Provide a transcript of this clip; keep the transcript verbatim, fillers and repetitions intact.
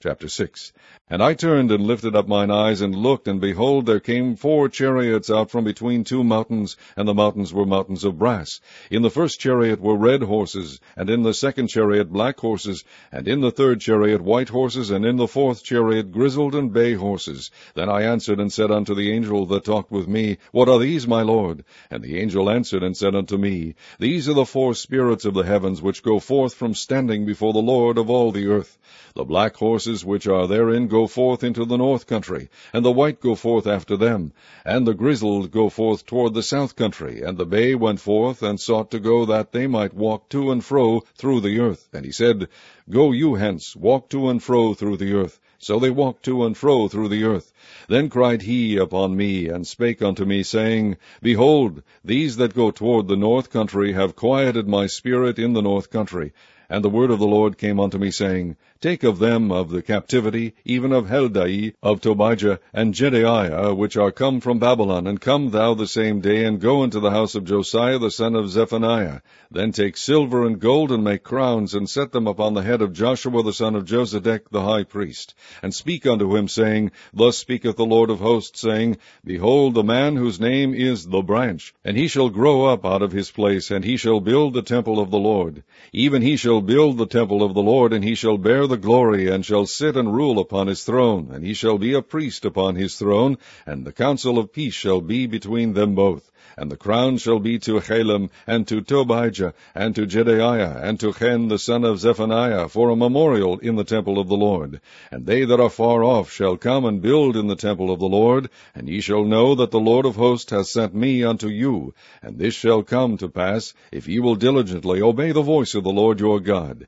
Chapter six. And I turned and lifted up mine eyes and looked, and behold, there came four chariots out from between two mountains, and the mountains were mountains of brass. In the first chariot were red horses, and in the second chariot black horses, and in the third chariot white horses, and in the fourth chariot grizzled and bay horses. Then I answered and said unto the angel that talked with me, What are these, my Lord? And the angel answered and said unto me, These are the four spirits of the heavens, which go forth from standing before the Lord of all the earth. The black horses which are therein go forth into the north country, and the white go forth after them, and the grizzled go forth toward the south country, and the bay went forth, and sought to go that they might walk to and fro through the earth. And he said, Go you hence, walk to and fro through the earth. So they walked to and fro through the earth. Then cried he upon me, and spake unto me, saying, Behold, these that go toward the north country have quieted my spirit in the north country. And the word of the Lord came unto me, saying, Take of them of the captivity, even of Heldai, of Tobijah, and Jedaiah, which are come from Babylon, and come thou the same day, and go into the house of Josiah the son of Zephaniah. Then take silver and gold, and make crowns, and set them upon the head of Joshua the son of Josedech the high priest. And speak unto him, saying, Thus speaketh the Lord of hosts, saying, Behold, the man whose name is the branch, and he shall grow up out of his place, and he shall build the temple of the Lord. Even he shall build the temple of the Lord, and he shall bear the glory, and shall sit and rule upon his throne, and he shall be a priest upon his throne, and the counsel of peace shall be between them both. And the crown shall be to Halem, and to Tobijah, and to Jedaiah, and to Chen the son of Zephaniah, for a memorial in the temple of the Lord. And they that are far off shall come and build in the temple of the Lord, and ye shall know that the Lord of hosts hath sent me unto you. And this shall come to pass, if ye will diligently obey the voice of the Lord your God.